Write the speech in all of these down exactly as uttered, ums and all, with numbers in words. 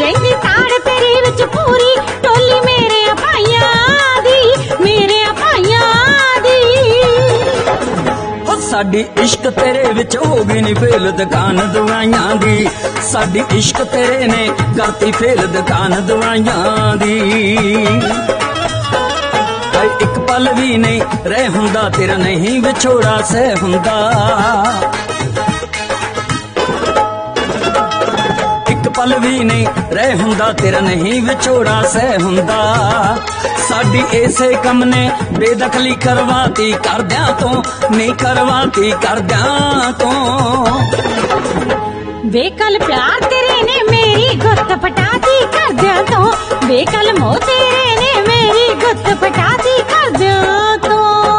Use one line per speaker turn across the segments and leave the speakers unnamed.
ਰਹਿੰਦੀ ਤਾੜ ਤੇਰੇ ਵਿੱਚ ਪੂਰੀ ਟੋਲੀ ਮੇਰੇ ਭਾਈਆਂ ਦੀ ਮੇਰੇ ਭਾਈਆਂ ਦੀ।
साडी इश्क तेरे विच हो गई नी फेल दुकान दवाइयां दी। साडी इश्क तेरे ने करती फेल दुकान दवाइयां दी। एक पल भी नहीं रह हुंदा तेरा नहीं विछोड़ा सह हुंदा। एक पल भी नहीं रह हुंदा तेरा नहीं विछोड़ा सह हुंदा। साडी ऐसे कम ने बेदखली करवाती करद्यां तो नहीं करवाती करद्यां तो।
बेकल प्यार तेरे ने मेरी गुत्त पटाती करद्यां तो। बेकल मोह तेरे ने मेरी गुत्त पटाती करद्यां तो।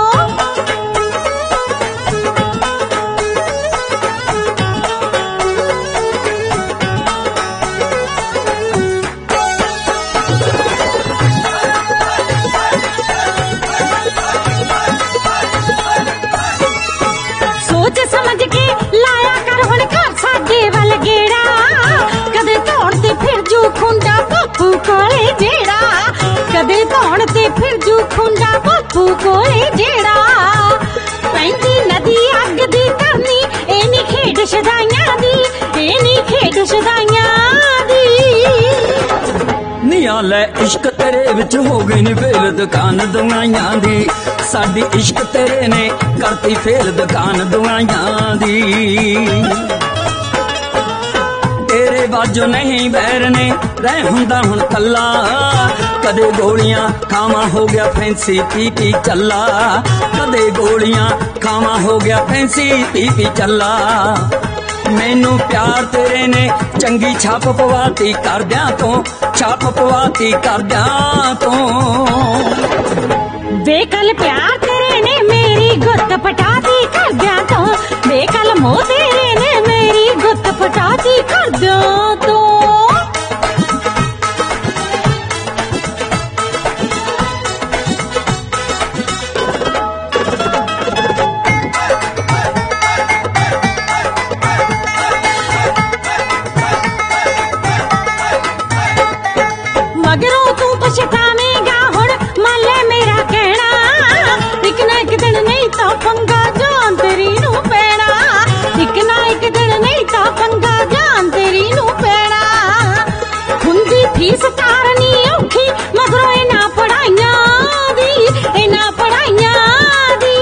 सोच समझ के लाया कर हुण घर साडे वल गेड़ा। कदे धौण ते फिर जू खुंडा बापू कोले जेड़ा। कदे धौण ते फिर जू खुंडा बापू कोले जेड़ा। पैंदी नदी अग दी तरनी ए नी खेड शदाइयां दी ए नी खेड शदाइयां दी।
निया लै इश्क तेरे विच हो गई नी फेल दुकान दवाइयां दी। साडी इश्क तेरे ने करती फेल दुकान दवाइयां दी। तेरे बाजो नहीं बैर ने रह हुंदा हुण कल्ला। कदे गोलियां खावा हो गया फैंसी पी पी चला। कदे गोलियां खावा हो गया फैंसी पी पी चला। मैनू प्यार तेरे ने चंगी छाप पवाती करद्यां तो छाप पवाती करद्यां तो।
बेकल प्यार तेरे ने मेरी गुत्त पटाती करद्यां तो। बेकल मोह तेरे ने मेरी गुत्त पटाती करद्यां तो। मगरों तू पछतावेगा हुण मान ले मेरा कहना। एक ना एक दिन नहीं तो पंगा जान तेरी नू पैना। एक ना एक दिन नहीं तो पंगा जान तेरी नू पैना। हुंदी फीस तारनी औखी मगरों इना पढ़ाइयां दी इना पढ़ाइयां दी।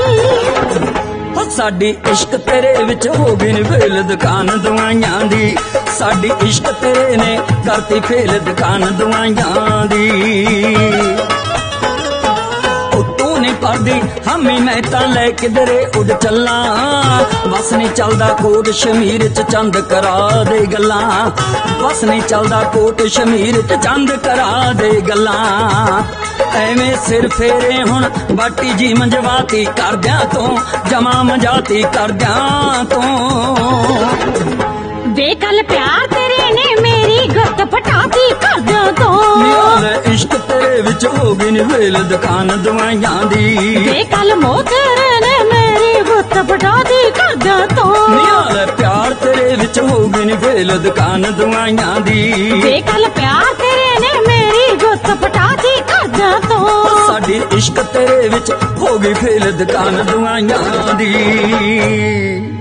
साडी इश्क तेरे विच हो गई नी फेल दुकान दवाइयां दी। साडी इश्क तेरे ने करती फेल दुकान दवाइयां दी। तू नहीं पढ़दी हमी मैं तां लै किधरे उड़ चला। बस नहीं चलदा कोट शमीर च चंद करा दे गल्लां। बस नहीं चलदा कोट शमीर च चंद करा दे गल्लां। एवें सिर फेरे हुण बाटी जी मंजवाती करद्यां तो जमा मजाती करद्यां तो।
बेकल प्यार तेरे ने मेरी गुत्त पटाती करद्यां तो।
इश्क तेरे विच हो गई नी फेल दुकान दवाइयां दी।
बेकल मोह तेरे ने मेरी गुत्त पटाती करद्यां तो।
प्यार तेरे विच हो गई नी फेल दुकान दवाइयां दी।
बेकल प्यार तेरे ने मेरी गुत्त पटाती करद्यां तो।
साडी इश्क तेरे विच हो गई फेल दुकान दवाइयां दी।